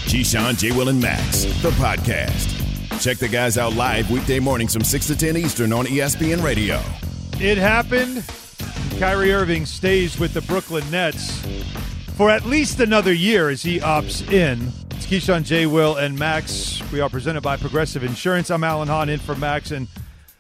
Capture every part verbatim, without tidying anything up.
Keyshawn, J. Will, and Max, the podcast. Check the guys out live weekday mornings from six to ten Eastern on E S P N Radio. It happened. Kyrie Irving stays with the Brooklyn Nets for at least another year as he opts in. It's Keyshawn, J. Will, and Max. We are presented by Progressive Insurance. I'm Alan Hahn in for Max, and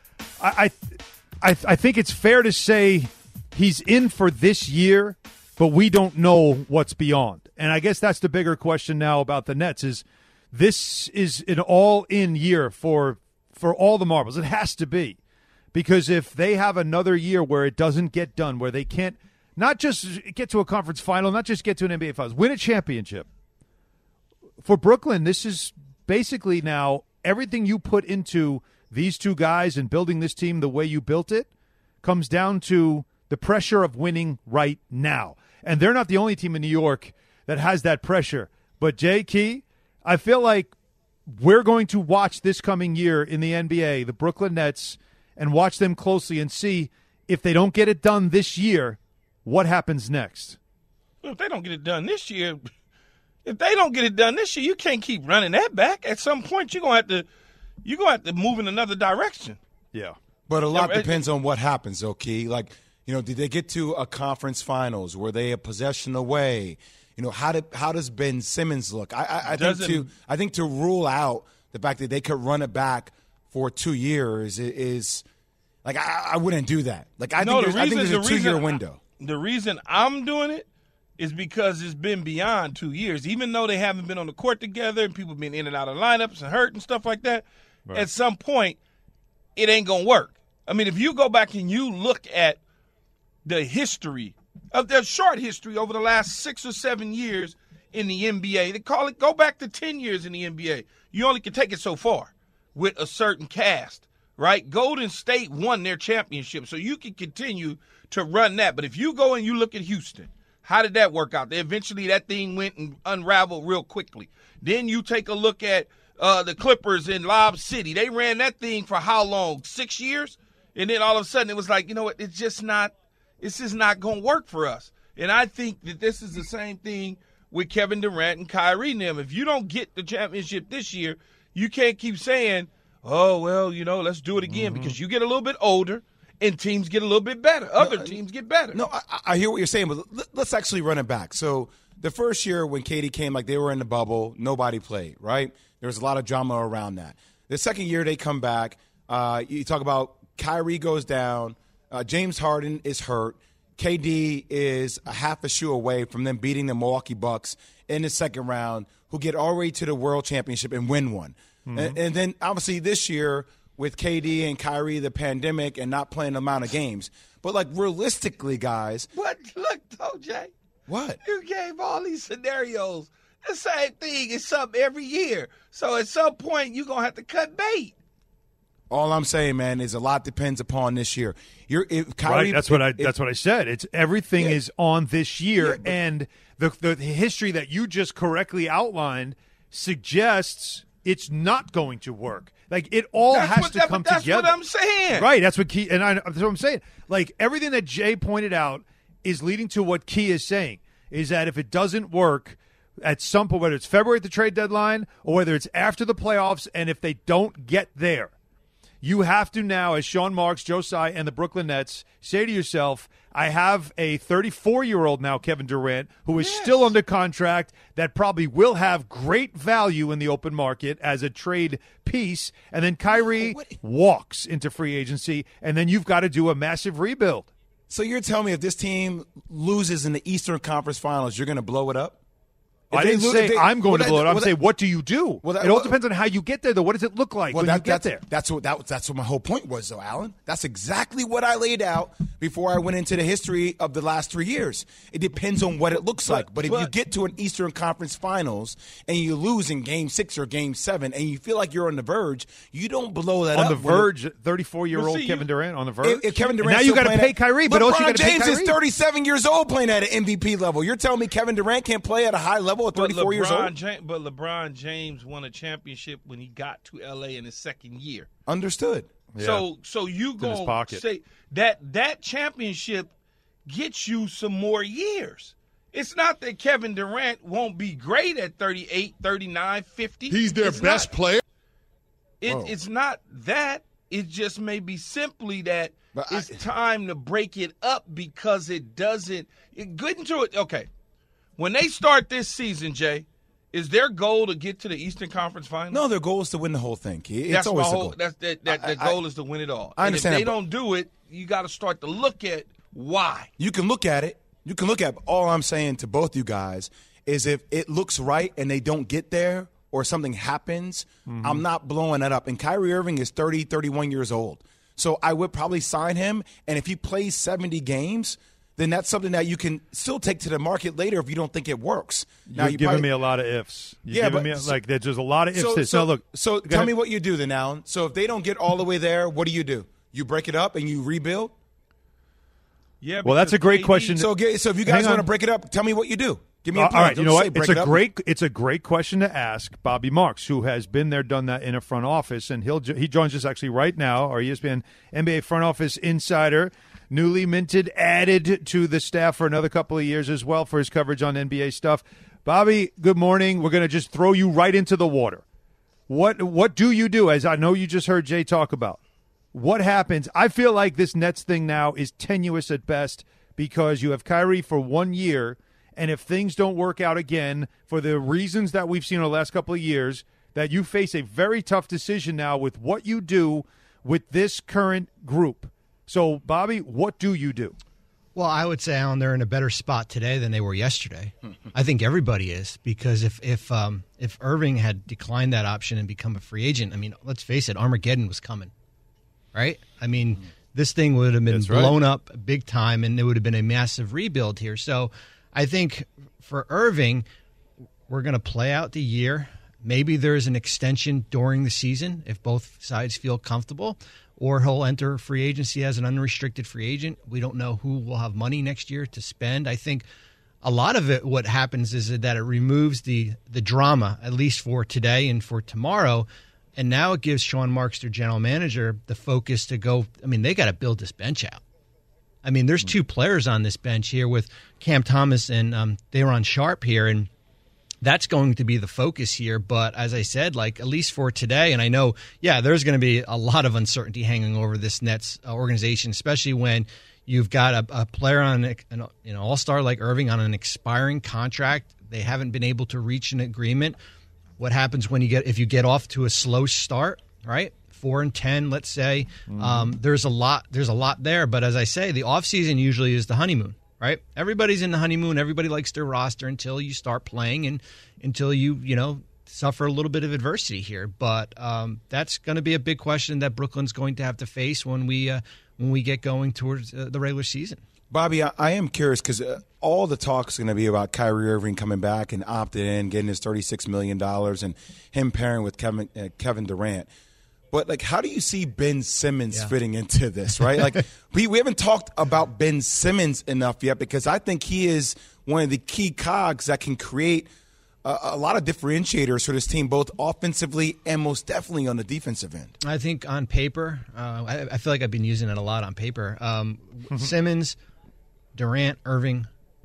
I, I, I think it's fair to say he's in for this year, but we don't know what's beyond. And I guess that's the bigger question now about the Nets is this is an all-in year for for all the marbles. It has to be. Because if they have another year where it doesn't get done, where they can't not just get to a conference final, not just get to an N B A Finals, win a championship. For Brooklyn, this is basically now everything you put into these two guys and building this team the way you built it comes down to the pressure of winning right now. And they're not the only team in New York that has that pressure. But, Jay Key, I feel like we're going to watch this coming year in the N B A, the Brooklyn Nets, and watch them closely and see if they don't get it done this year, what happens next. Well, if they don't get it done this year, if they don't get it done this year, you can't keep running that back. At some point, you're going to have to you're going to have to move in another direction. Yeah. But a lot depends on what happens, though, Key. Like, you know, did they get to a conference finals? Were they a possession away? You know, how did how does Ben Simmons look? I, I, I think to I think to rule out the fact that they could run it back for two years is like I, I wouldn't do that. Like I no, think the there's, reason, I think there's a two year window. I, the reason I'm doing it is because it's been beyond two years. Even though they haven't been on the court together and people have been in and out of lineups and hurt and stuff like that, right. At some point it ain't gonna work. I mean, if you go back and you look at the history of the short history over the last six or seven years in the N B A, they call it go back to ten years in the N B A. You only can take it so far with a certain cast, right? Golden State won their championship, so you can continue to run that. But if you go and you look at Houston, how did that work out? They eventually that thing went and unraveled real quickly. Then you take a look at uh, the Clippers in Lob City. They ran that thing for how long? Six years? And then all of a sudden it was like, you know what, it's just not it's just not going to work for us. And I think that this is the same thing with Kevin Durant and Kyrie and them. If you don't get the championship this year, you can't keep saying, oh, well, you know, let's do it again, mm-hmm. because you get a little bit older and teams get a little bit better. Other no, teams get better. No, I, I hear what you're saying, but let's actually run it back. So the first year when K D came, like they were in the bubble, nobody played, right? There was a lot of drama around that. The second year they come back, uh, you talk about Kyrie goes down, uh, James Harden is hurt, K D is a half a shoe away from them beating the Milwaukee Bucks in the second round, who get already to the World Championship and win one. Mm-hmm. And, and then, obviously, this year with K D and Kyrie, the pandemic, and not playing the amount of games. But, like, realistically, guys. What? Look, though, Jay. What? You gave all these scenarios. The same thing is something every year. So, at some point, you're going to have to cut bait. All I'm saying, man, is a lot depends upon this year. You're, if Kyrie, right, that's what I. If, that's what I said. It's everything yeah. is on this year, yeah, but, and the the history that you just correctly outlined suggests it's not going to work. Like it all that's has what, to that, come that's together. That's what I'm saying. Right. That's what Key and I. That's what I'm saying. Like everything that Jay pointed out is leading to what Key is saying. Is that if it doesn't work at some point, whether it's February at the trade deadline or whether it's after the playoffs, and if they don't get there, you have to now, as Sean Marks, Joe Tsai, and the Brooklyn Nets, say to yourself, I have a thirty-four-year-old now, Kevin Durant, who is yes. still under contract that probably will have great value in the open market as a trade piece. And then Kyrie oh, walks into free agency, and then you've got to do a massive rebuild. So you're telling me if this team loses in the Eastern Conference Finals, you're going to blow it up? If I didn't say they, I'm going well, to blow that, it. I'm well, saying, what do you do? Well, that, it all well, depends on how you get there, though. What does it look like well, when that, you get that's, there? That's what that, that's what my whole point was, though, Alan. That's exactly what I laid out before I went into the history of the last three years. It depends on what it looks but, like. But if but, you get to an Eastern Conference Finals and you lose in Game Six or Game Seven, and you feel like you're on the verge, you don't blow that on up. On the verge, thirty-four-year-old well, Kevin you, Durant on the verge. If, if Kevin Durant now you got to pay Kyrie, but also you got to pay James Kyrie. is thirty-seven years old playing at an M V P level. You're telling me Kevin Durant can't play at a high level at thirty-four years old? James, but LeBron James won a championship when he got to L A in his second year. Understood. Yeah. So, so you go say that that championship gets you some more years. It's not that Kevin Durant won't be great at thirty-eight, thirty-nine, fifty. He's their it's best not, player. It, it's not that. It just may be simply that but it's I, time to break it up because it doesn't it, – get into it. Okay. When they start this season, Jay, is their goal to get to the Eastern Conference Finals? No, their goal is to win the whole thing. It's that's always my the whole, goal. That's, that, that, I, the goal I, is to win it all. I understand And if they that, don't do it, you got to start to look at why. You can look at it. You can look at – all I'm saying to both you guys is if it looks right and they don't get there or something happens, mm-hmm. I'm not blowing that up. And Kyrie Irving is thirty, thirty-one years old. So I would probably sign him, and if he plays seventy games, then that's something that you can still take to the market later if you don't think it works. Now, You're you giving probably, me a lot of ifs. You're yeah, giving but, me, like, there's just a lot of ifs. So, so, so, look. So tell ahead. me what you do then, Alan. So if they don't get all the way there, what do you do? You break it up and you rebuild? Yeah. Well, that's a great question. So, so if you guys want to break it up, tell me what you do. Give me a uh, plan. All right, Don't you know what? Say, it's a it great it's a great question to ask Bobby Marks, who has been there, done that in a front office, and he'll he joins us actually right now. Our E S P N N B A front office insider, newly minted, added to the staff for another couple of years as well for his coverage on N B A stuff. Bobby, good morning. We're going to just throw you right into the water. What what do you do? As I know you just heard Jay talk about, what happens? I feel like this Nets thing now is tenuous at best because you have Kyrie for one year. And if things don't work out again for the reasons that we've seen in the last couple of years, that you face a very tough decision now with what you do with this current group. So, Bobby, what do you do? Well, I would say, Alan, they're in a better spot today than they were yesterday. I think everybody is, because if if um, if Irving had declined that option and become a free agent, I mean, let's face it, Armageddon was coming, right? I mean, this thing would have been That's blown right. up big time, and it would have been a massive rebuild here. So I think for Irving, we're going to play out the year. Maybe there's an extension during the season if both sides feel comfortable, or he'll enter free agency as an unrestricted free agent. We don't know who will have money next year to spend. I think a lot of it, what happens is that it removes the, the drama, at least for today and for tomorrow. And now it gives Sean Marks, their general manager, the focus to go. I mean, they got to build this bench out. I mean, there's two players on this bench here with Cam Thomas and um, Day'Ron Sharpe here, and that's going to be the focus here. But as I said, like, at least for today, and I know, yeah, there's going to be a lot of uncertainty hanging over this Nets organization, especially when you've got a, a player on an, an you know, all-star like Irving on an expiring contract. They haven't been able to reach an agreement. What happens when you get if you get off to a slow start, right? Four and ten, let's say. Mm. Um, there's a lot. There's a lot there. But as I say, the offseason usually is the honeymoon, right? Everybody's in the honeymoon. Everybody likes their roster until you start playing and until you, you know, suffer a little bit of adversity here. But um, that's going to be a big question that Brooklyn's going to have to face when we uh, when we get going towards uh, the regular season. Bobby, I, I am curious because uh, all the talk is going to be about Kyrie Irving coming back and opting in, getting his thirty-six million dollars, and him pairing with Kevin uh, Kevin Durant. But, like, how do you see Ben Simmons yeah. fitting into this, right? Like, we, we haven't talked about Ben Simmons enough yet because I think he is one of the key cogs that can create a, a lot of differentiators for this team, both offensively and most definitely on the defensive end. I think on paper, uh, I, I feel like I've been using it a lot on paper. Um, Simmons, Durant, Irving,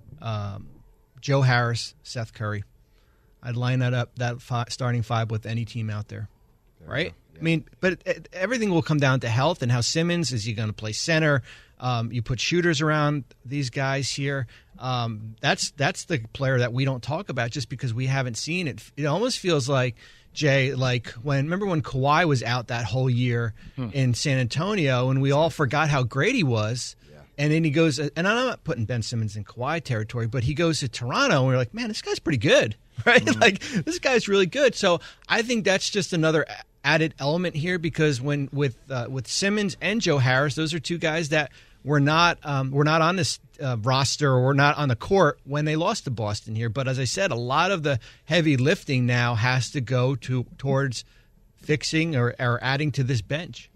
um, Joe Harris, Seth Curry. I'd line that up, that five, starting five with any team out there, there right? I mean, but it, it, everything will come down to health and how Simmons, is he going to play center? Um, you put shooters around these guys here. Um, that's that's the player that we don't talk about just because we haven't seen it. It almost feels like, Jay, like when remember when Kawhi was out that whole year hmm. in San Antonio and we all forgot how great he was. Yeah. And then he goes, and I'm not putting Ben Simmons in Kawhi territory, but he goes to Toronto and we're like, man, this guy's pretty good, right? Mm-hmm. Like, this guy's really good. So I think that's just another added element here because when with uh, with Simmons and Joe Harris, those are two guys that were not um, were not on this uh, roster or were not on the court when they lost to Boston here. But as I said, a lot of the heavy lifting now has to go to towards fixing or, or adding to this bench.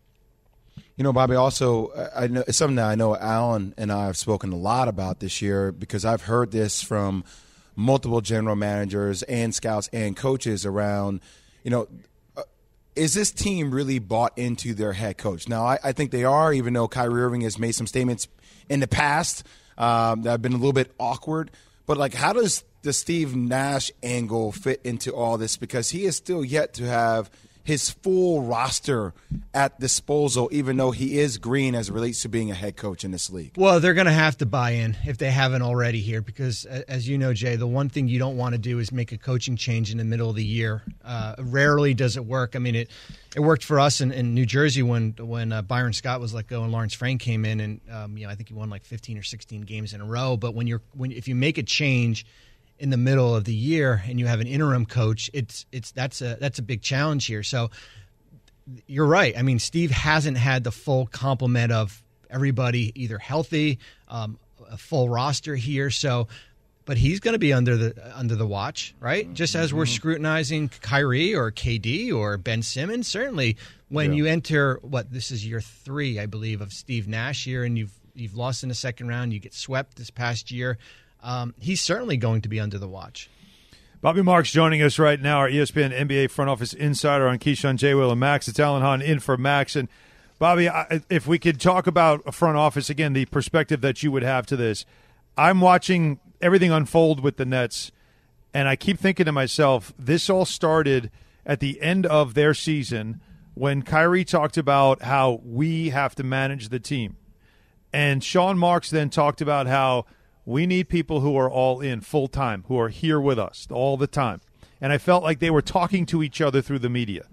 You know, Bobby, also, I know it's something that I know Alan and I have spoken a lot about this year because I've heard this from multiple general managers and scouts and coaches around, you know, is this team really bought into their head coach? Now, I, I think they are, even though Kyrie Irving has made some statements in the past um, that have been a little bit awkward. But, like, how does the Steve Nash angle fit into all this? Because he is still yet to have his full roster at disposal, even though he is green as it relates to being a head coach in this league. Well, they're going to have to buy in if they haven't already here because, as you know, Jay, the one thing you don't want to do is make a coaching change in the middle of the year. Uh, rarely does it work. I mean, it it worked for us in, in New Jersey when when uh, Byron Scott was let go and Lawrence Frank came in, and um, you know I think he won like fifteen or sixteen games in a row. But when you're when if you make a change in the middle of the year and you have an interim coach, it's it's that's a that's a big challenge here. So you're right. I mean, Steve hasn't had the full complement of everybody either healthy, um, a full roster here. So, but he's going to be under the under the watch, right? Just as we're scrutinizing Kyrie or K D or Ben Simmons. Certainly, when yeah. you enter what this is year three, I believe, of Steve Nash here, and you've you've lost in the second round, you get swept this past year. Um, he's certainly going to be under the watch. Bobby Marks joining us right now, our E S P N N B A front office insider on Keyshawn, J. Will, and Max. It's Alan Hahn in for Max. And, Bobby, I, if we could talk about a front office, again, the perspective that you would have to this. I'm watching everything unfold with the Nets, and I keep thinking to myself, this all started at the end of their season when Kyrie talked about how we have to manage the team. And Sean Marks then talked about how we need people who are all in full time, who are here with us all the time. And I felt like they were talking to each other through the media.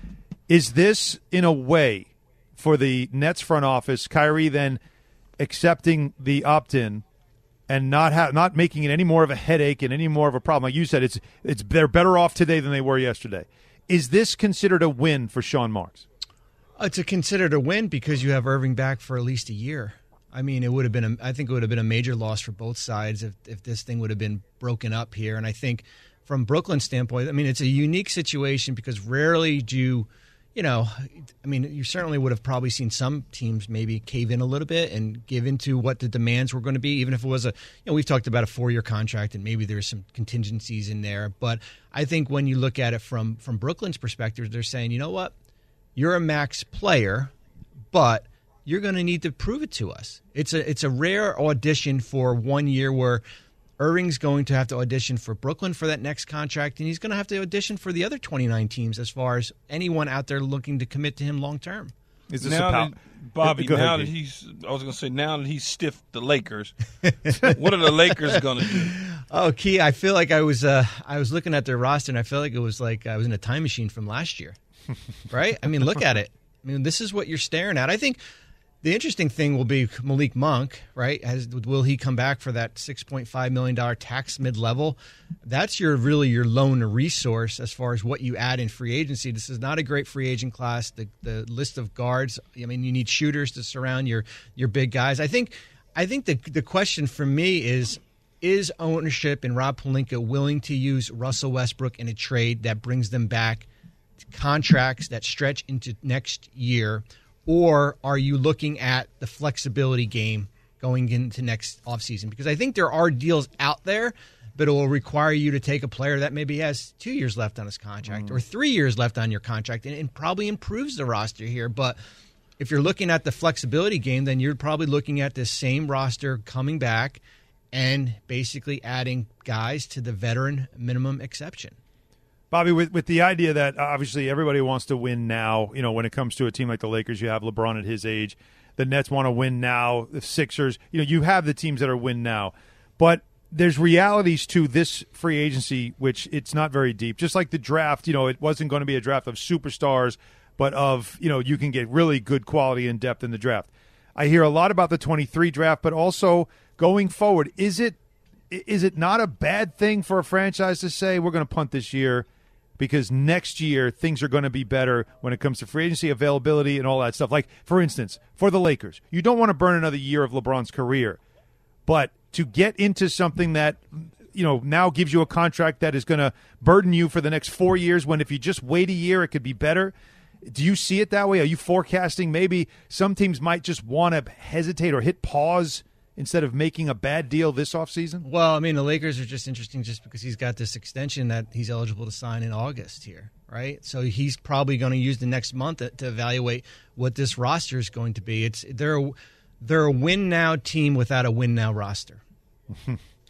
Is this, in a way, for the Nets front office, Kyrie then accepting the opt-in and not ha- not making it any more of a headache and any more of a problem? Like you said, it's it's they're better off today than they were yesterday. Is this considered a win for Sean Marks? It's a considered a win because you have Irving back for at least a year. I mean, it would have been. A, I think it would have been a major loss for both sides if if this thing would have been broken up here. And I think, from Brooklyn's standpoint, I mean, it's a unique situation because rarely do you, you know, I mean, you certainly would have probably seen some teams maybe cave in a little bit and give into what the demands were going to be, even if it was a, you know, we've talked about a four-year contract and maybe there's some contingencies in there. But I think when you look at it from from Brooklyn's perspective, they're saying, you know what, you're a max player, but you're going to need to prove it to us. It's a it's a rare audition for one year where Irving's going to have to audition for Brooklyn for that next contract, and he's going to have to audition for the other twenty-nine teams as far as anyone out there looking to commit to him long term. Is this now a pow- that, Bobby, Go now ahead, that he's, I was going to say, now that he's stiffed the Lakers, what are the Lakers going to do? Oh, Key, I feel like I was uh, I was looking at their roster, and I felt like it was like I was in a time machine from last year, right? I mean, look at it. I mean, this is what you're staring at. I think the interesting thing will be Malik Monk, right? Has, will he come back for that six point five million dollars tax mid-level? That's your really your lone resource as far as what you add in free agency. This is not a great free agent class. The the list of guards, I mean, you need shooters to surround your your big guys. I think I think the the question for me is, is ownership and Rob Pelinka willing to use Russell Westbrook in a trade that brings them back to contracts that stretch into next year? Or are you looking at the flexibility game going into next offseason? Because I think there are deals out there, but it will require you to take a player that maybe has two years left on his contract mm. or three years left on your contract, and it probably improves the roster here. But if you're looking at the flexibility game, then you're probably looking at this same roster coming back and basically adding guys to the veteran minimum exception. Bobby, with, with the idea that obviously everybody wants to win now, you know, when it comes to a team like the Lakers, you have LeBron at his age. The Nets want to win now. The Sixers, you know, you have the teams that are win now. But there's realities to this free agency, which it's not very deep. Just like the draft, you know, it wasn't going to be a draft of superstars, but of, you know, you can get really good quality and depth in the draft. I hear a lot about the twenty-three draft, but also going forward, is it is it not a bad thing for a franchise to say we're going to punt this year? Because next year things are going to be better when it comes to free agency availability and all that stuff. Like, for instance, for the Lakers, you don't want to burn another year of LeBron's career. But to get into something that, you know, now gives you a contract that is going to burden you for the next four years when if you just wait a year, it could be better. Do you see it that way? Are you forecasting maybe some teams might just want to hesitate or hit pause instead of making a bad deal this offseason? Well, I mean, the Lakers are just interesting just because he's got this extension that he's eligible to sign in August here, right? So he's probably going to use the next month to, to evaluate what this roster is going to be. It's they're a, they're a win-now team without a win-now roster.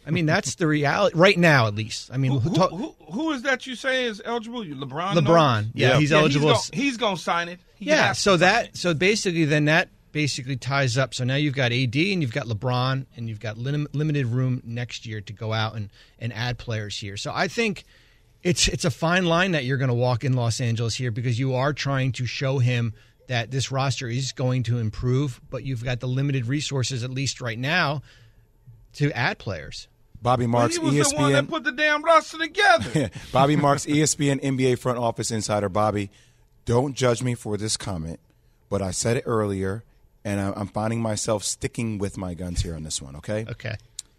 I mean, that's the reality right now, at least. I mean, Who, who, talk, who, who is that you say is eligible? You LeBron? LeBron, yeah, Yeah. he's Yeah, eligible. He's going to sign it. He yeah, has so to sign that it. so basically then that basically ties up. So now you've got A D and you've got LeBron and you've got lim- limited room next year to go out and, and add players here. So I think it's it's a fine line that you're going to walk in Los Angeles here because you are trying to show him that this roster is going to improve, but you've got the limited resources, at least right now, to add players. Bobby Well, Marks, he was E S the P N. one that put the damn roster together. Bobby Marks, E S P N N B A front office insider. Bobby, don't judge me for this comment, but I said it earlier, and I- I'm finding myself sticking with my guns here on this one, okay? Okay.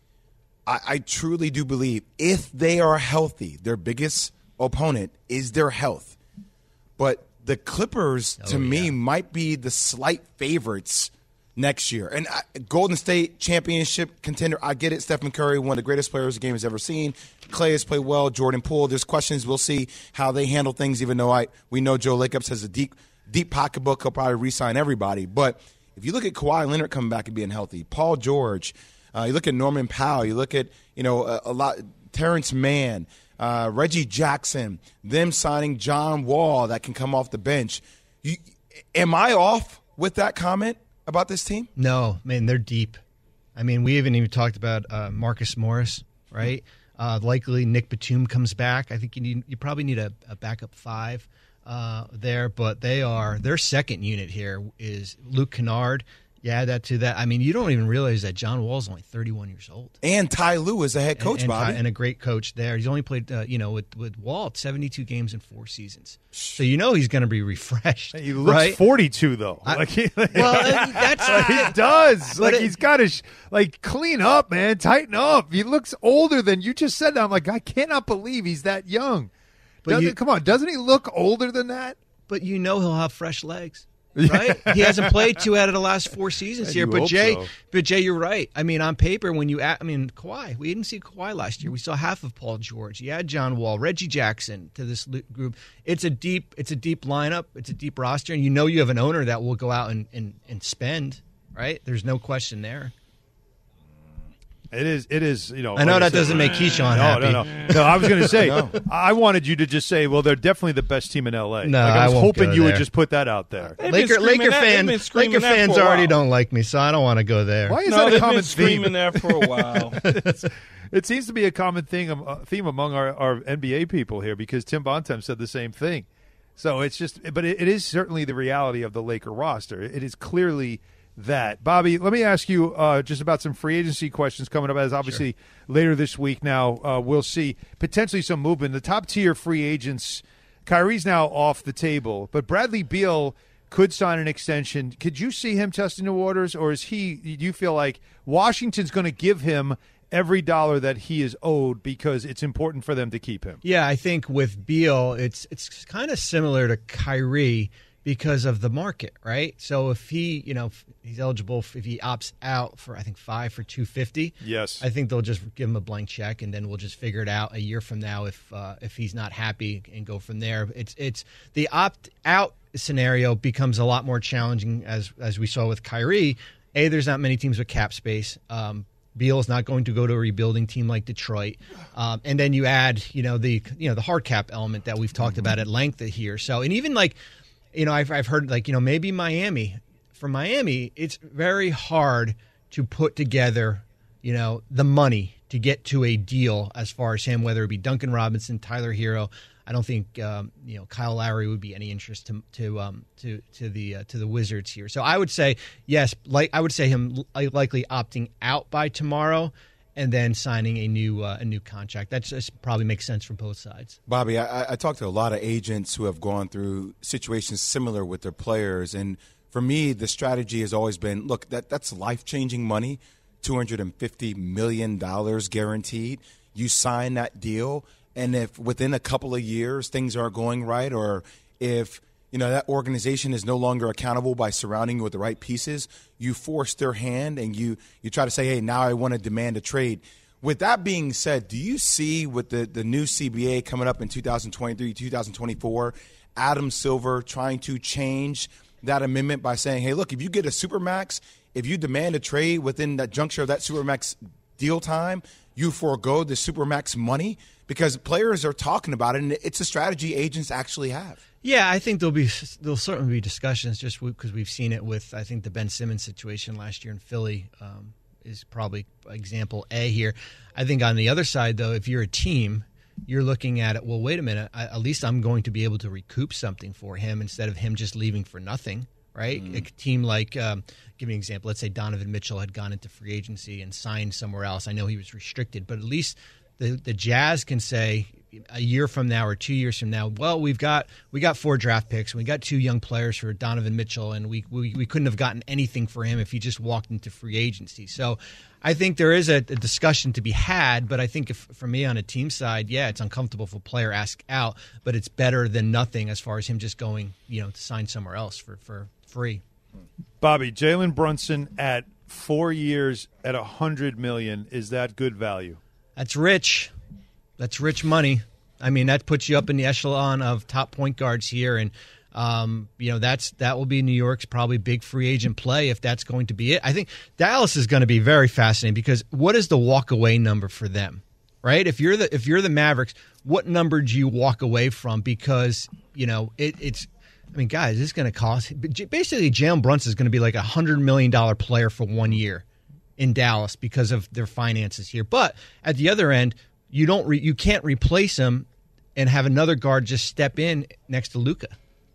I, I truly do believe if they are healthy, their biggest opponent is their health. But the Clippers, to Oh, me, yeah. might be the slight favorites next year. And I, Golden State championship contender, I get it. Stephen Curry, one of the greatest players the game has ever seen. Clay has played well. Jordan Poole. There's questions. We'll see how they handle things, even though I we know Joe Lacob has a deep, deep pocketbook. He'll probably re-sign everybody. But if you look at Kawhi Leonard coming back and being healthy, Paul George, uh, you look at Norman Powell, you look at, you know, a, a lot, Terrence Mann, uh, Reggie Jackson, them signing John Wall that can come off the bench. You, am I off with that comment about this team? No, man, they're deep. I mean, we haven't even talked about uh, Marcus Morris, right? Uh, likely Nick Batum comes back. I think you need you probably need a, a backup five uh, there, but they are their second unit here is Luke Kennard. You add that to that. I mean, you don't even realize that John Wall's only thirty-one years old. And Ty Lue is the head coach, and, and, Bobby. and a great coach there. He's only played, uh, you know, with with Wall seventy-two games in four seasons. So you know he's going to be refreshed. He looks right? forty-two though. I- like he, well, uh, that's like, he does. Like it- he's got to sh- like clean up, man. Tighten up. He looks older than you just said that. I'm like, I cannot believe he's that young. But Doesn't- you- come on, doesn't he look older than that? But you know he'll have fresh legs, right? He hasn't played two out of the last four seasons here. you But hope Jay, so. but Jay, you're right. I mean, on paper, when you add, I mean, Kawhi, we didn't see Kawhi last year. We saw half of Paul George. You add John Wall, Reggie Jackson to this lo- group. It's a deep, it's a deep lineup. It's a deep roster, and you know you have an owner that will go out and, and, and spend. Right? There's no question there. It is. It is. You know. I know like that said- doesn't make Keyshawn No, happy. no, no, no. I was going to say. I wanted you to just say, "Well, they're definitely the best team in L A." No, like, I I was won't hoping go you would there. just put that out there. They've been Laker, screaming Laker that- they've fan, been screaming Laker that fans for a already while. don't like me, so I don't want to go there. Why is No, that a they've common been screaming theme? there for a while. It seems to be a common thing, uh, theme among our, our N B A people here because Tim Bontemps said the same thing. So it's just, but it, it is certainly the reality of the Laker roster. It is clearly that. Bobby, let me ask you uh, just about some free agency questions coming up. As obviously sure. later this week now, uh, we'll see potentially some movement. The top tier free agents, Kyrie's now off the table, but Bradley Beal could sign an extension. Could you see him testing the waters, or is he? Do you feel like Washington's going to give him every dollar that he is owed because it's important for them to keep him? Yeah, I think with Beal, it's it's kind of similar to Kyrie because of the market, right? So if he, you know, if he's eligible, if he opts out for I think five for two fifty. Yes, I think they'll just give him a blank check, and then we'll just figure it out a year from now if uh, if he's not happy and go from there. It's it's the opt out scenario becomes a lot more challenging as as we saw with Kyrie. A, there's not many teams with cap space. Um, Beal is not going to go to a rebuilding team like Detroit, um, and then you add, you know, the you know the hard cap element that we've talked about at length here. So, and even like, you know, I've I've heard like, you know, maybe Miami. For Miami, it's very hard to put together, you know, the money to get to a deal as far as him, whether it be Duncan Robinson, Tyler Hero. I don't think um, you know Kyle Lowry would be any interest to to um, to to the uh, to the Wizards here. So I would say yes, like I would say him li- likely opting out by tomorrow, and then signing a new uh, a new contract. That just probably makes sense for both sides. Bobby, I, I talked to a lot of agents who have gone through situations similar with their players, and for me, the strategy has always been: look, that that's life changing money, two hundred and fifty million dollars guaranteed. You sign that deal. And if within a couple of years things aren't going right, or if you know that organization is no longer accountable by surrounding you with the right pieces, you force their hand and you you try to say, hey, now I want to demand a trade. With that being said, do you see with the, the new C B A coming up in two thousand twenty-three, two thousand twenty-four, Adam Silver trying to change that amendment by saying, hey, look, if you get a Supermax, if you demand a trade within that juncture of that Supermax deal time, you forego the Supermax money because players are talking about it, and it's a strategy agents actually have. Yeah, I think there'll be there'll certainly be discussions just because we've seen it with, I think, the Ben Simmons situation last year in Philly um, is probably example A here. I think on the other side, though, if you're a team, you're looking at it, well, wait a minute, I, at least I'm going to be able to recoup something for him instead of him just leaving for nothing, right? Mm. A team like, um, give me an example, let's say Donovan Mitchell had gone into free agency and signed somewhere else. I know he was restricted, but at least the, the Jazz can say a year from now or two years from now, well, we've got we got four draft picks, and we got two young players for Donovan Mitchell, and we, we, we couldn't have gotten anything for him if he just walked into free agency. So I think there is a, a discussion to be had, but I think if, for me on a team side, yeah, it's uncomfortable if a player asks out, but it's better than nothing as far as him just going, you know, to sign somewhere else for, for free. Bobby, Jalen Brunson at four years at a hundred million, is that good value? That's rich. That's rich money. I mean, that puts you up in the echelon of top point guards here, and um, you know that's that will be New York's probably big free agent play if that's going to be it. I think Dallas is going to be very fascinating because what is the walk away number for them, right? If you're the if you're the Mavericks, what number do you walk away from? Because you know it, it's. I mean, guys, this is going to cost basically Jalen Brunson is going to be like a hundred million dollar player for one year in Dallas because of their finances here. But at the other end, you don't re, you can't replace him and have another guard just step in next to Luka.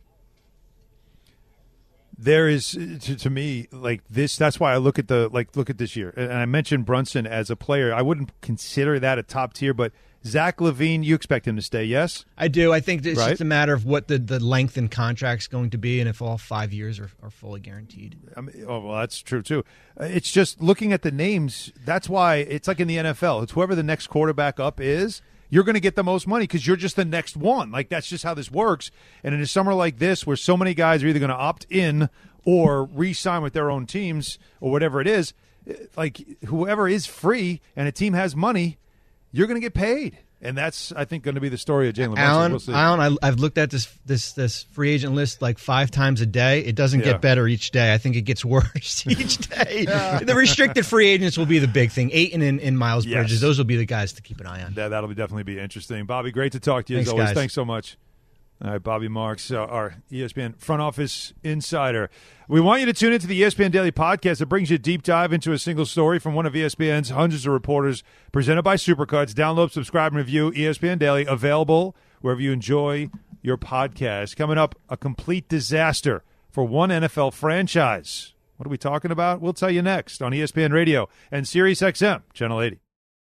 There is to, to me like this. That's why I look at the like look at this year, and I mentioned Brunson as a player. I wouldn't consider that a top tier, but Zach LaVine, you expect him to stay? Yes, I do. I think it's right? just a matter of what the, the length in contract's going to be, and if all five years are, are fully guaranteed. I mean, oh well, that's true too. It's just looking at the names. That's why it's like in the N F L. It's whoever the next quarterback up is. You're going to get the most money because you're just the next one. Like, that's just how this works. And in a summer like this where so many guys are either going to opt in or re-sign with their own teams or whatever it is, like, whoever is free and a team has money, you're going to get paid. And that's, I think, going to be the story of Jalen Alan, Brunson. We'll Alan, I, I've looked at this this this free agent list like five times a day. It doesn't Yeah. get better each day. I think it gets worse each day. The restricted free agents will be the big thing. Ayton and, and Miles Yes. Bridges, those will be the guys to keep an eye on. That, that'll be definitely be interesting. Bobby, great to talk to you Thanks, as always. guys. Thanks so much. All right, Bobby Marks, uh, our E S P N front office insider. We want you to tune into the E S P N Daily Podcast that brings you a deep dive into a single story from one of E S P N's hundreds of reporters, presented by Supercuts. Download, subscribe, and review E S P N Daily, available wherever you enjoy your podcast. Coming up, a complete disaster for one N F L franchise. What are we talking about? We'll tell you next on E S P N Radio and Sirius X M, Channel eighty.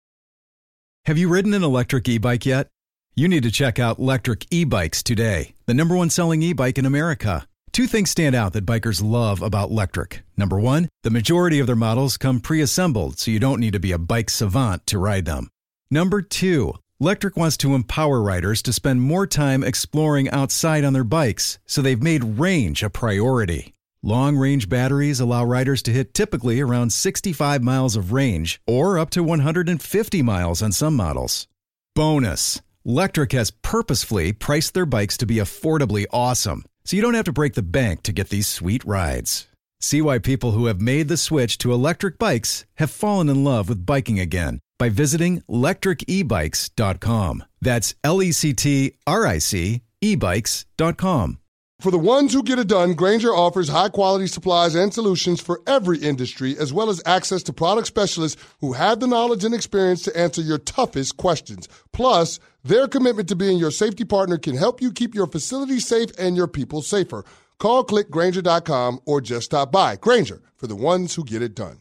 Have you ridden an electric e-bike yet? You need to check out Lectric E-Bikes today, the number one selling e-bike in America. Two things stand out that bikers love about Lectric. Number one, the majority of their models come pre-assembled, so you don't need to be a bike savant to ride them. Number two, Lectric wants to empower riders to spend more time exploring outside on their bikes, so they've made range a priority. Long-range batteries allow riders to hit typically around sixty-five miles of range, or up to one hundred fifty miles on some models. Bonus! Lectric has purposefully priced their bikes to be affordably awesome, so you don't have to break the bank to get these sweet rides. See why people who have made the switch to electric bikes have fallen in love with biking again by visiting lectric e bikes dot com. That's L E C T R I C e bikes dot com. For the ones who get it done, Grainger offers high-quality supplies and solutions for every industry, as well as access to product specialists who have the knowledge and experience to answer your toughest questions. Plus, their commitment to being your safety partner can help you keep your facility safe and your people safer. Call, click Grainger dot com, or just stop by. Grainger, for the ones who get it done.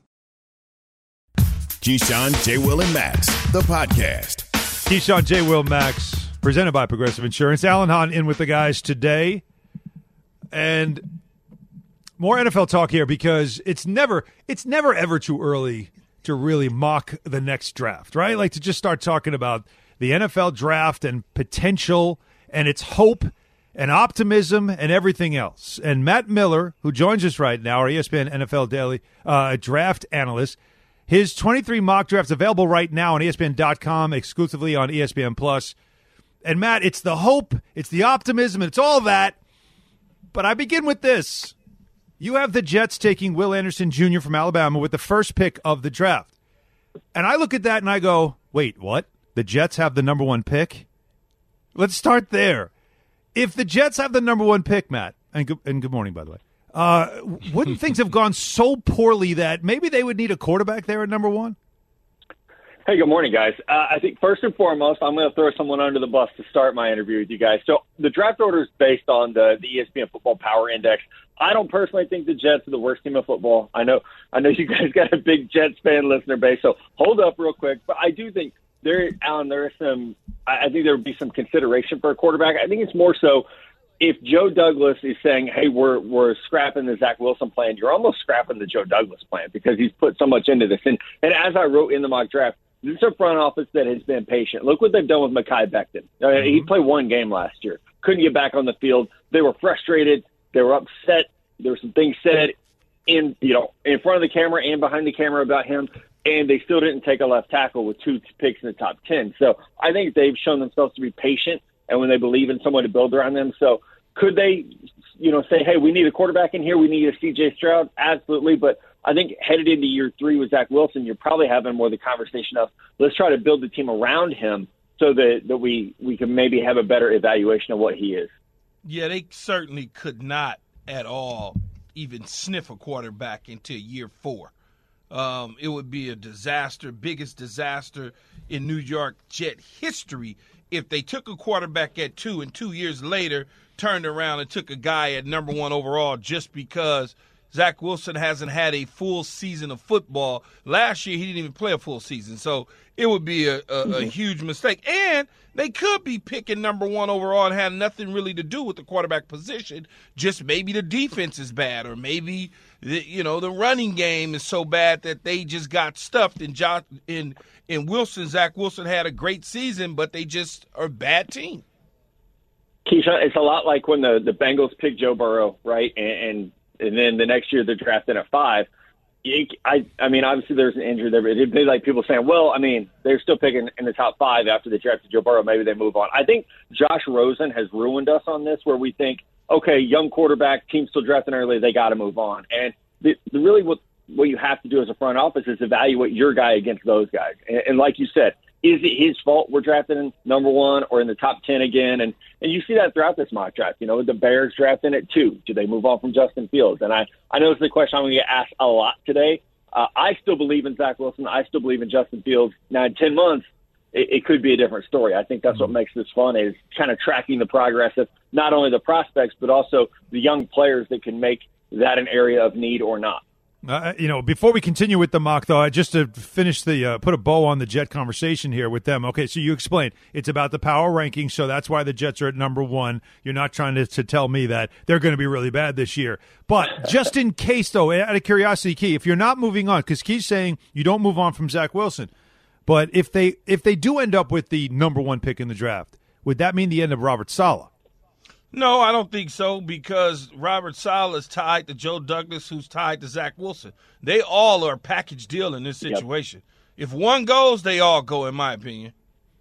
Keyshawn, J. Will, and Max, the podcast. Keyshawn, J. Will, Max, presented by Progressive Insurance. Alan Hahn in with the guys today. And more N F L talk here because it's never, it's never ever too early to really mock the next draft, right? Like to just start talking about the N F L draft and potential and its hope and optimism and everything else. And Matt Miller, who joins us right now, our E S P N N F L Daily uh, draft analyst, his twenty-three mock drafts available right now on E S P N dot com, exclusively on E S P N Plus. And Matt, it's the hope, it's the optimism, it's all that. But I begin with this. You have the Jets taking Will Anderson Junior from Alabama with the first pick of the draft. And I look at that and I go, wait, what? The Jets have the number one pick? Let's start there. If the Jets have the number one pick, Matt, and good, and good morning, by the way, uh, wouldn't things have gone so poorly that maybe they would need a quarterback there at number one? Hey, good morning, guys. Uh, I think first and foremost, I'm going to throw someone under the bus to start my interview with you guys. So the draft order is based on the, the E S P N Football Power Index. I don't personally think the Jets are the worst team in football. I know I know you guys got a big Jets fan listener base, so hold up real quick. But I do think there, Alan, there is some – I think there would be some consideration for a quarterback. I think it's more so if Joe Douglas is saying, hey, we're we're scrapping the Zach Wilson plan, you're almost scrapping the Joe Douglas plan because he's put so much into this. And, and as I wrote in the mock draft, this is a front office that has been patient. Look what they've done with Mekhi Becton. Uh, mm-hmm. He played one game last year. Couldn't get back on the field. They were frustrated. They were upset. There were some things said in, you know, in front of the camera and behind the camera about him, and they still didn't take a left tackle with two picks in the top ten. So I think they've shown themselves to be patient, and when they believe in someone to build around them. So could they, you know, say, hey, we need a quarterback in here. We need a C J Stroud? Absolutely, but I think headed into year three with Zach Wilson, you're probably having more the conversation of let's try to build the team around him so that, that we, we can maybe have a better evaluation of what he is. Yeah, they certainly could not at all even sniff a quarterback until year four. Um, it would be a disaster, biggest disaster in New York Jet history if they took a quarterback at two and two years later turned around and took a guy at number one overall just because Zach Wilson hasn't had a full season of football. Last year, he didn't even play a full season. So it would be a, a, a huge mistake. And they could be picking number one overall and have nothing really to do with the quarterback position. Just maybe the defense is bad, or maybe the, you know the running game is so bad that they just got stuffed. And Josh, in in Wilson, Zach Wilson had a great season, but they just are a bad team. Keyshawn, it's a lot like when the, the Bengals picked Joe Burrow, right? And, and and then the next year they're drafted at five. I I mean, obviously there's an injury there, but it'd be like people saying, well, I mean, they're still picking in the top five after they drafted Joe Burrow. Maybe they move on. I think Josh Rosen has ruined us on this, where we think, okay, young quarterback, team still drafting early, they got to move on. And the, the really what what you have to do as a front office is evaluate your guy against those guys. And, and like you said, is it his fault we're drafting in number one or in the top ten again? And and you see that throughout this mock draft. You know, the Bears drafting at two. Do they move on from Justin Fields? And I, I know it's the question I'm going to get asked a lot today. Uh, I still believe in Zach Wilson. I still believe in Justin Fields. Now, in ten months, it, it could be a different story. I think that's what makes this fun, is kind of tracking the progress of not only the prospects, but also the young players that can make that an area of need or not. Uh, you know, before we continue with the mock, though, just to finish the uh, put a bow on the Jet conversation here with them. Okay, so you explained it's about the power rankings, so that's why the Jets are at number one. You're not trying to, to tell me that they're going to be really bad this year. But just in case, though, out of curiosity, Key, if you're not moving on, because Key's saying you don't move on from Zach Wilson, but if they if they do end up with the number one pick in the draft, would that mean the end of Robert Saleh? No, I don't think so, because Robert Saleh is tied to Joe Douglas, who's tied to Zach Wilson. They all are a package deal in this situation. Yep. If one goes, they all go, in my opinion.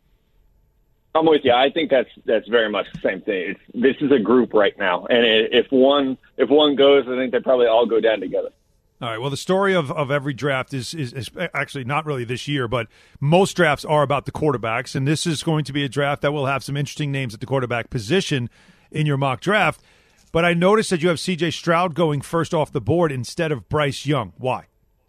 I'm with you. I think that's that's very much the same thing. It's, this is a group right now, and if one if one goes, I think they probably all go down together. All right. Well, the story of, of every draft is, is is actually not really this year, but most drafts are about the quarterbacks, and this is going to be a draft that will have some interesting names at the quarterback position in your mock draft. But I noticed that you have C J Stroud going first off the board instead of Bryce Young. Why?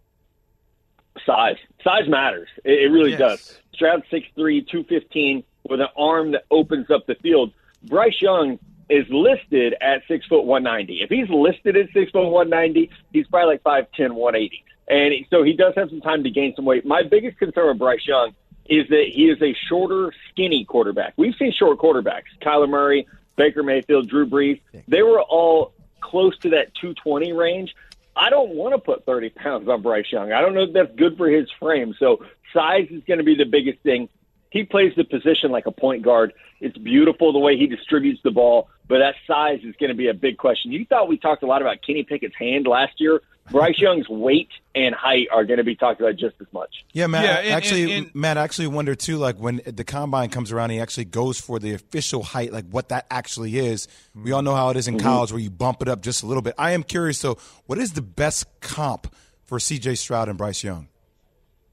Size. Size matters. It, it really yes. does. Stroud six three, two fifteen with an arm that opens up the field. Bryce Young is listed at six foot one ninety. If he's listed at six foot one ninety, he's probably like five ten, one eighty. And so he does have some time to gain some weight. My biggest concern with Bryce Young is that he is a shorter, skinny quarterback. We've seen short quarterbacks. Kyler Murray, Baker Mayfield, Drew Brees, they were all close to that two twenty range. I don't want to put thirty pounds on Bryce Young. I don't know if that's good for his frame. So size is going to be the biggest thing. He plays the position like a point guard. It's beautiful the way he distributes the ball, but that size is going to be a big question. You thought we talked a lot about Kenny Pickett's hand last year. Bryce Young's weight and height are going to be talked about just as much. Yeah, Matt. Yeah, and, actually, and, and, Matt, I actually wonder too. Like when the combine comes around, he actually goes for the official height, like what that actually is. We all know how it is in mm-hmm. college, where you bump it up just a little bit. I am curious, though, what is the best comp for C J Stroud and Bryce Young?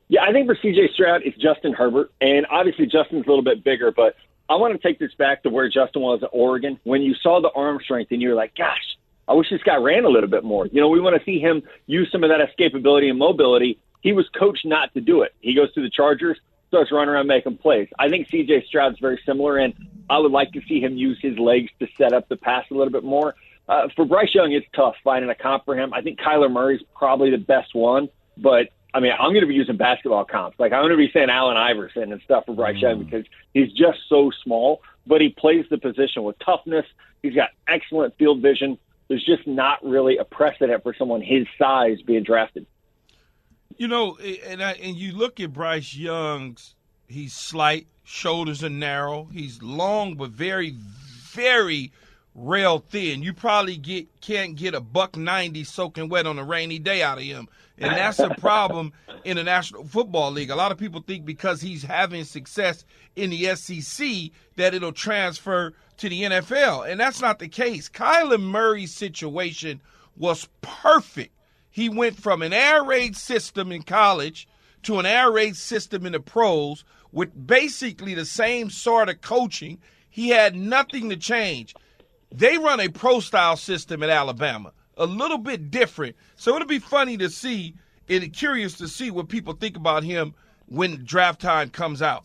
Yeah, I think for C J Stroud, it's Justin Herbert. And obviously Justin's a little bit bigger, but I want to take this back to where Justin was at Oregon. When you saw the arm strength and you were like, gosh, I wish this guy ran a little bit more. You know, we want to see him use some of that escapability and mobility. He was coached not to do it. He goes to the Chargers, starts running around making plays. I think C J Stroud's very similar, and I would like to see him use his legs to set up the pass a little bit more. Uh, for Bryce Young, it's tough finding a comp for him. I think Kyler Murray's probably the best one, but I mean, I'm going to be using basketball comps. Like, I'm going to be saying Allen Iverson and stuff for Bryce mm. Young because he's just so small, but he plays the position with toughness. He's got excellent field vision. There's just not really a precedent for someone his size being drafted. You know, and I, and you look at Bryce Young's, he's slight, shoulders are narrow. He's long but very, very rail thin. You probably get can't get a buck ninety soaking wet on a rainy day out of him. And that's a problem in the National Football League. A lot of people think because he's having success in the S E C that it'll transfer to the N F L. And that's not the case. Kyler Murray's situation was perfect. He went from an air raid system in college to an air raid system in the pros with basically the same sort of coaching. He had nothing to change. They run a pro-style system at Alabama, a little bit different. So it'll be funny to see and curious to see what people think about him when draft time comes out.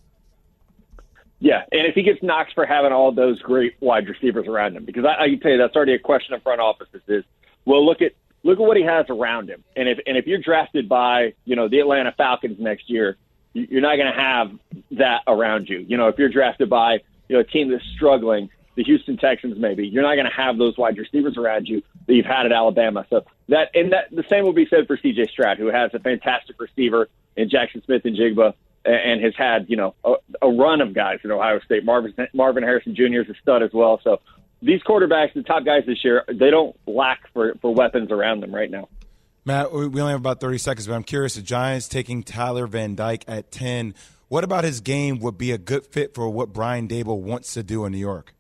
Yeah, and if he gets knocked for having all those great wide receivers around him, because I, I can tell you that's already a question in front offices is, well, look at look at what he has around him. And if and if you're drafted by, you know, the Atlanta Falcons next year, you're not going to have that around you. You know, if you're drafted by, you know, a team that's struggling, the Houston Texans maybe, you're not going to have those wide receivers around you that you've had at Alabama. So that and that the same will be said for C J Stroud, who has a fantastic receiver in Jackson Smith-Njigba and has had, you know, a, a run of guys at Ohio State. Marvin Marvin Harrison Junior is a stud as well. So these quarterbacks, the top guys this year, they don't lack for, for weapons around them right now. Matt, we only have about thirty seconds, but I'm curious, the Giants taking Tyler Van Dyke at ten. What about his game would be a good fit for what Brian Daboll wants to do in New York?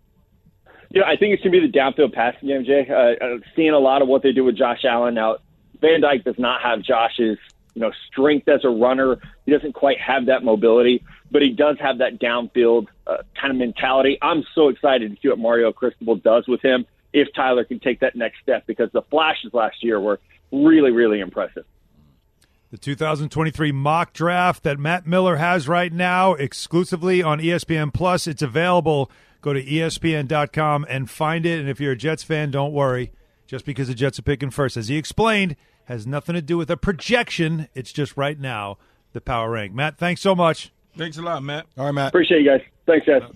You know, I think it's going to be the downfield passing game, Jay. Uh, seeing a lot of what they do with Josh Allen. Now, Van Dyke does not have Josh's, you know, strength as a runner. He doesn't quite have that mobility, but he does have that downfield uh, kind of mentality. I'm so excited to see what Mario Cristobal does with him if Tyler can take that next step, because the flashes last year were really, really impressive. The two thousand twenty-three mock draft that Matt Miller has right now exclusively on E S P N Plus. It's available. Go to E S P N dot com and find it. And if you're a Jets fan, don't worry. Just because the Jets are picking first, as he explained, has nothing to do with a projection. It's just right now the power rank. Matt, thanks so much. Thanks a lot, Matt. All right, Matt. Appreciate you guys. Thanks, guys.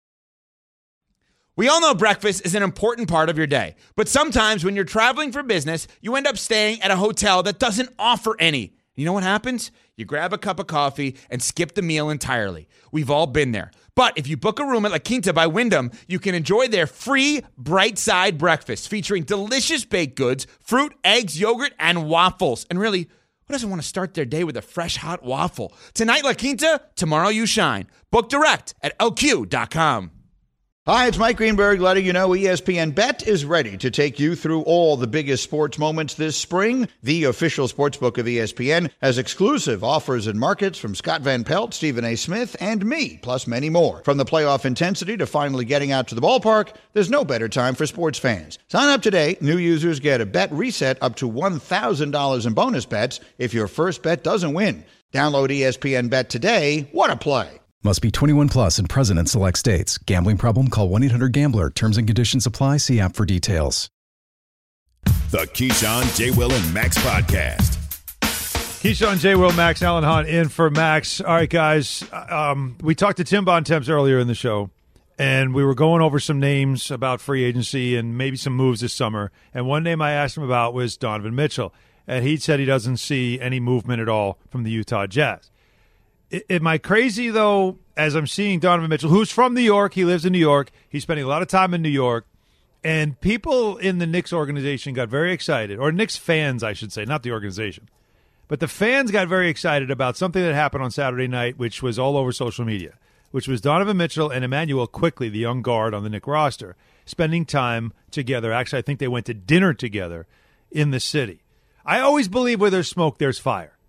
We all know breakfast is an important part of your day. But sometimes when you're traveling for business, you end up staying at a hotel that doesn't offer any. You know what happens? You grab a cup of coffee and skip the meal entirely. We've all been there. But if you book a room at La Quinta by Wyndham, you can enjoy their free Bright Side breakfast featuring delicious baked goods, fruit, eggs, yogurt, and waffles. And really, who doesn't want to start their day with a fresh, hot waffle? Tonight, La Quinta, tomorrow you shine. Book direct at L Q dot com. Hi, it's Mike Greenberg letting you know E S P N Bet is ready to take you through all the biggest sports moments this spring. The official sportsbook of E S P N has exclusive offers and markets from Scott Van Pelt, Stephen A. Smith, and me, plus many more. From the playoff intensity to finally getting out to the ballpark, there's no better time for sports fans. Sign up today. New users get a bet reset up to one thousand dollars in bonus bets if your first bet doesn't win. Download E S P N Bet today. What a play. Must be twenty-one plus and present in select states. Gambling problem? Call one eight hundred gambler. Terms and conditions apply. See app for details. The Keyshawn, J. Will, and Max podcast. Keyshawn, J. Will, Max, Allen Hunt in for Max. All right, guys. Um, we talked to Tim Bontemps earlier in the show, and we were going over some names about free agency and maybe some moves this summer. And one name I asked him about was Donovan Mitchell, and he said he doesn't see any movement at all from the Utah Jazz. Am I crazy, though, as I'm seeing Donovan Mitchell, who's from New York, he lives in New York, he's spending a lot of time in New York, and people in the Knicks organization got very excited, or Knicks fans, I should say, not the organization. But the fans got very excited about something that happened on Saturday night, which was all over social media, which was Donovan Mitchell and Emmanuel Quickley, the young guard on the Knicks roster, spending time together. Actually, I think they went to dinner together in the city. I always believe where there's smoke, there's fire.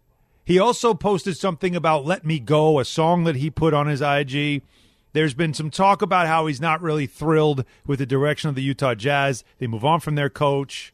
He also posted something about Let Me Go, a song that he put on his I G. There's been some talk about how he's not really thrilled with the direction of the Utah Jazz. They move on from their coach.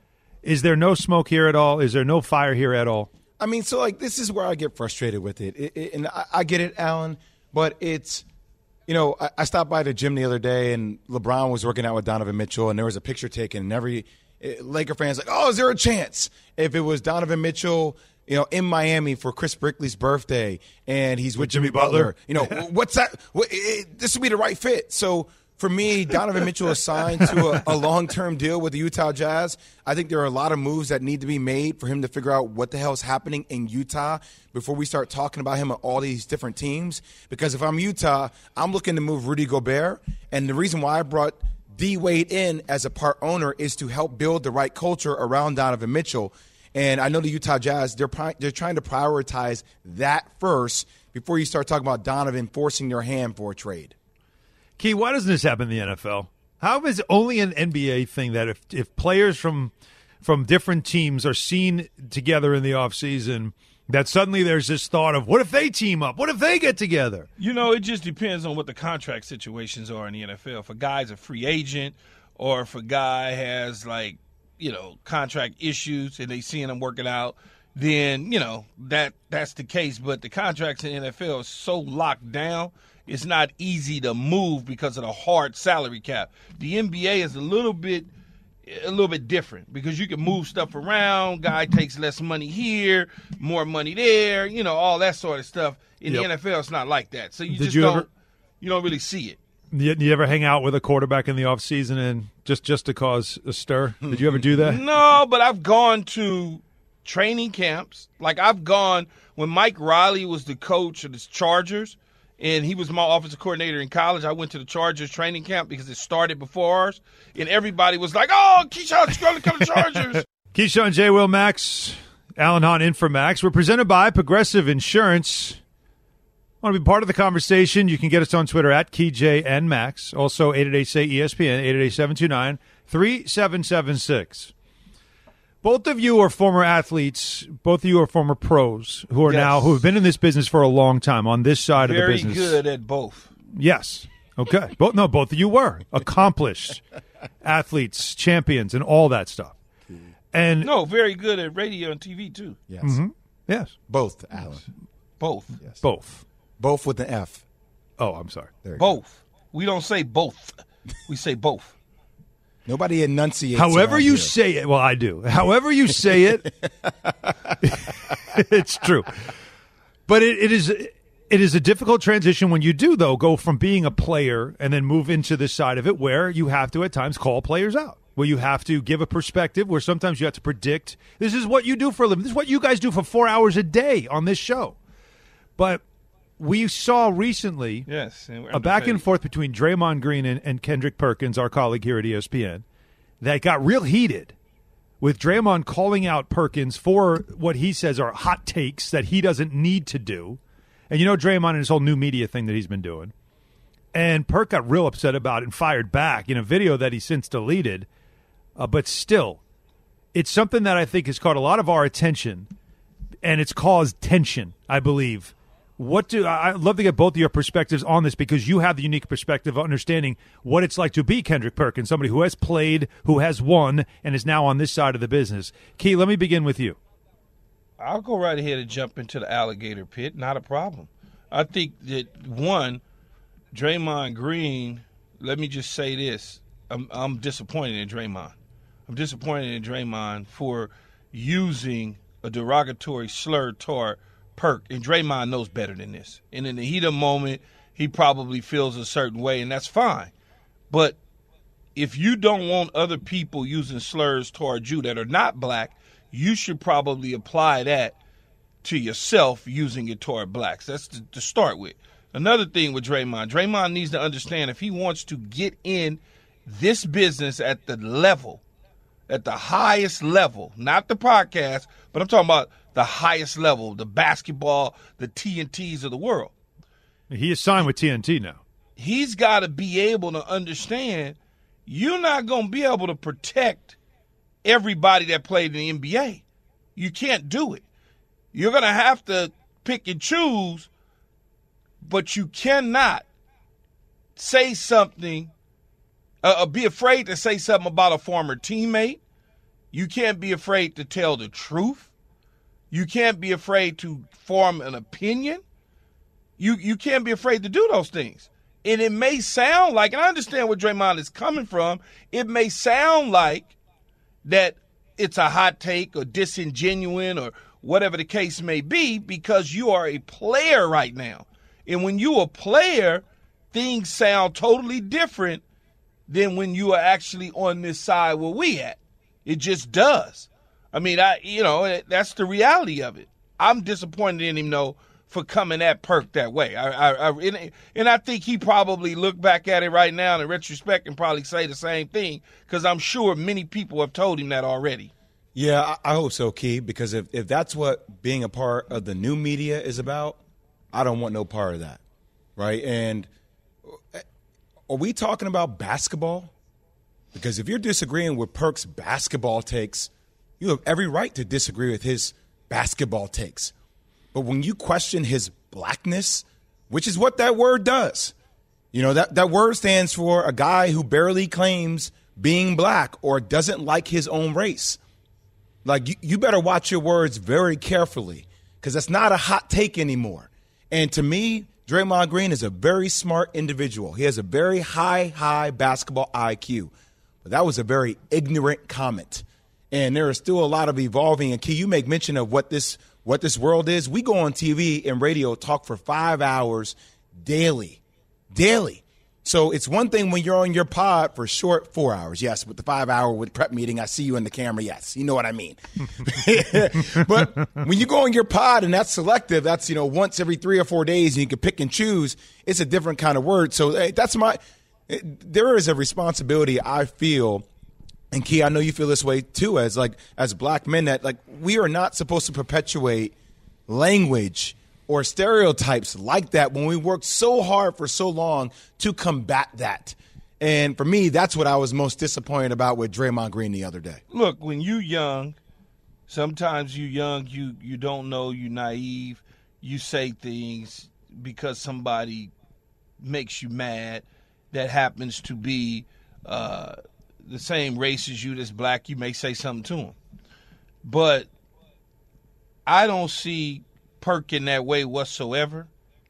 Is there no smoke here at all? Is there no fire here at all? I mean, so, like, this is where I get frustrated with it. it, it and I, I get it, Alan, but it's, you know, I, I stopped by the gym the other day, and LeBron was working out with Donovan Mitchell, and there was a picture taken, and every Laker fan's like, oh, is there a chance if it was Donovan Mitchell, you know, in Miami for Chris Brickley's birthday, and he's with, with Jimmy, Jimmy Butler? Butler. You know, what's that? What, it, this would be the right fit. So, for me, Donovan Mitchell is signed to a, a long-term deal with the Utah Jazz. I think there are a lot of moves that need to be made for him to figure out what the hell is happening in Utah before we start talking about him at all these different teams. Because if I'm Utah, I'm looking to move Rudy Gobert. And the reason why I brought D-Wade in as a part owner is to help build the right culture around Donovan Mitchell. And I know the Utah Jazz, they're, they're trying to prioritize that first before you start talking about Donovan forcing their hand for a trade. Key, why doesn't this happen in the N F L? How is it only an N B A thing that if, if players from from different teams are seen together in the offseason, that suddenly there's this thought of, what if they team up? What if they get together? You know, it just depends on what the contract situations are in the N F L. If a guy's a free agent or if a guy has, like, you know, contract issues and they seeing him working out, then, you know, that that's the case. But the contracts in the N F L is so locked down, it's not easy to move because of the hard salary cap. The N B A is a little bit a little bit different because you can move stuff around. Guy takes less money here, more money there, you know, all that sort of stuff. In yep. the N F L, it's not like that. So you Did just you don't ever, you don't really see it. You, you ever hang out with a quarterback in the offseason and just, just to cause a stir? Did you ever do that? No, but I've gone to training camps. Like, I've gone when Mike Riley was the coach of the Chargers, and he was my offensive coordinator in college. I went to the Chargers training camp because it started before ours, and everybody was like, oh, Keyshawn's going to come to Chargers. Keyshawn, J. Will, Max, Alan Hahn in for Max. We're presented by Progressive Insurance. Want to be part of the conversation? You can get us on Twitter at Key J and Max. Also, eight eight eight, say E S P N, eight eight eight, seven two nine, three seven seven six. Both of you are former athletes. Both of you are former pros who are yes. now who have been in this business for a long time on this side Very of the business. Very good at both. Yes. Okay. both no, both of you were accomplished athletes, champions, and all that stuff. And no, very good at radio and T V too. Yes. Mm-hmm. Yes. Both, Alan. Both. Yes. Both. Both with an F. Oh, I'm sorry. Both. Go. We don't say both. We say both. Nobody enunciates. However you here. say it, well, I do. However you say it, it's true. But it, it is it is a difficult transition when you do, though, go from being a player and then move into this side of it where you have to at times call players out, where you have to give a perspective, where sometimes you have to predict. This is what you do for a living. This is what you guys do for four hours a day on this show. But we saw recently yes, a back and forth between Draymond Green and, and Kendrick Perkins, our colleague here at E S P N, that got real heated with Draymond calling out Perkins for what he says are hot takes that he doesn't need to do. And you know Draymond and his whole new media thing that he's been doing. And Perk got real upset about it and fired back in a video that he since deleted. Uh, but still, it's something that I think has caught a lot of our attention, and it's caused tension, I believe. What do I'd love to get both of your perspectives on this because you have the unique perspective of understanding what it's like to be Kendrick Perkins, somebody who has played, who has won, and is now on this side of the business. Key, let me begin with you. I'll go right ahead and jump into the alligator pit. Not a problem. I think that, one, Draymond Green, let me just say this. I'm, I'm disappointed in Draymond. I'm disappointed in Draymond for using a derogatory slur toward Perk, and Draymond knows better than this. And in the heat of the moment, he probably feels a certain way, and that's fine. But if you don't want other people using slurs toward you that are not black, you should probably apply that to yourself using it toward blacks. That's to, to start with. Another thing with Draymond, Draymond needs to understand if he wants to get in this business at the level, at the highest level, not the podcast, but I'm talking about the highest level, the basketball, the T N Ts of the world. He is signed with T N T now. He's got to be able to understand you're not going to be able to protect everybody that played in the N B A. You can't do it. You're going to have to pick and choose, but you cannot say something, uh, be afraid to say something about a former teammate. You can't be afraid to tell the truth. You can't be afraid to form an opinion. You you can't be afraid to do those things. And it may sound like, and I understand where Draymond is coming from, it may sound like that it's a hot take or disingenuous or whatever the case may be, because you are a player right now. And when you are a player, things sound totally different than when you are actually on this side where we at. It just does. I mean, I you know, that's the reality of it. I'm disappointed in him, though, for coming at Perk that way. I, I, I and, and I think he probably look back at it right now in retrospect and probably say the same thing, because I'm sure many people have told him that already. Yeah, I, I hope so, Key, because if, if that's what being a part of the new media is about, I don't want no part of that, right? And are we talking about basketball? Because if you're disagreeing with Perk's basketball takes, you have every right to disagree with his basketball takes. But when you question his blackness, which is what that word does, you know, that, that word stands for a guy who barely claims being black or doesn't like his own race. Like, you, you better watch your words very carefully, because that's not a hot take anymore. And to me, Draymond Green is a very smart individual. He has a very high, high basketball I Q. But that was a very ignorant comment. And there is still a lot of evolving. And Key, you make mention of what this what this world is. We go on T V and radio, talk for five hours daily, daily. So it's one thing when you're on your pod for short four hours. Yes, with the five hour with prep meeting, I see you in the camera. Yes, you know what I mean. But when you go on your pod and that's selective, that's, you know, once every three or four days and you can pick and choose, it's a different kind of word. So hey, that's my – there is a responsibility I feel. And Key, I know you feel this way too, as like as black men, that like we are not supposed to perpetuate language or stereotypes like that when we worked so hard for so long to combat that. And for me, that's what I was most disappointed about with Draymond Green the other day. Look, when you young, sometimes you young, you you don't know, you naive, you say things because somebody makes you mad that happens to be uh, the same race as you that's black. You may say something to them. But I don't see Perk in that way whatsoever.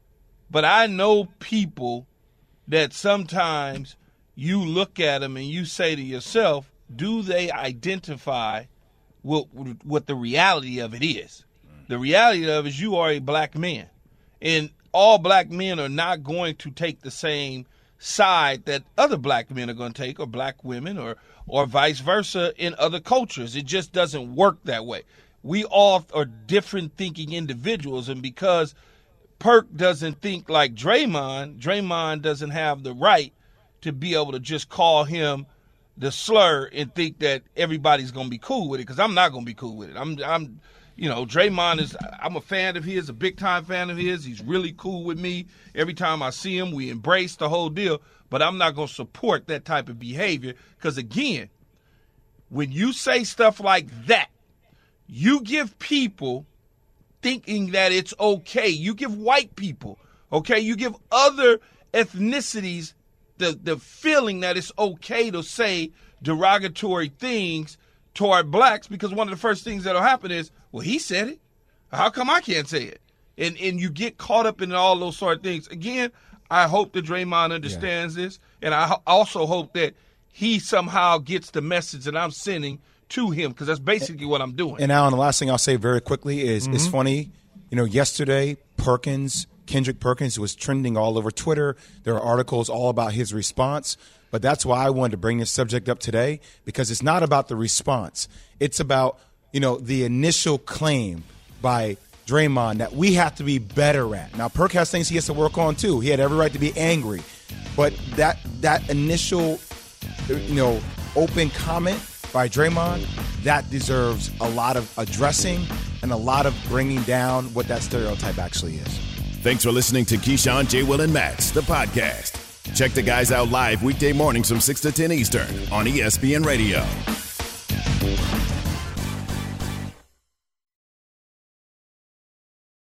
But I know people that sometimes you look at them and you say to yourself, do they identify with what the reality of it is? The reality of it is you are a black man. And all black men are not going to take the same side that other black men are going to take, or black women, or or vice versa in other cultures. It just doesn't work that way. We all are different thinking individuals, and because Perk doesn't think like Draymond, Draymond doesn't have the right to be able to just call him the slur and think that everybody's going to be cool with it, because I'm not going to be cool with it. I'm, I'm, you know, Draymond is, I'm a fan of his, a big-time fan of his. He's really cool with me. Every time I see him, we embrace the whole deal, but I'm not going to support that type of behavior, because, again, when you say stuff like that, you give people thinking that it's okay. You give white people, okay? You give other ethnicities the, the feeling that it's okay to say derogatory things toward blacks, because one of the first things that'll happen is, well, he said it. How come I can't say it? And and you get caught up in all those sort of things. Again, I hope that Draymond understands yeah. this, and I ho- also hope that he somehow gets the message that I'm sending to him, because that's basically what I'm doing. And Alan, the last thing I'll say very quickly is mm-hmm. it's funny. You know, yesterday, Perkins, Kendrick Perkins was trending all over Twitter. There are articles all about his response. But that's why I wanted to bring this subject up today, because it's not about the response. It's about, you know, the initial claim by Draymond that we have to be better at. Now, Perk has things he has to work on, too. He had every right to be angry. But that that initial, you know, open comment by Draymond, that deserves a lot of addressing and a lot of bringing down what that stereotype actually is. Thanks for listening to Keyshawn, J. Will, and Max, the podcast. Check the guys out live weekday mornings from six to ten Eastern on E S P N Radio.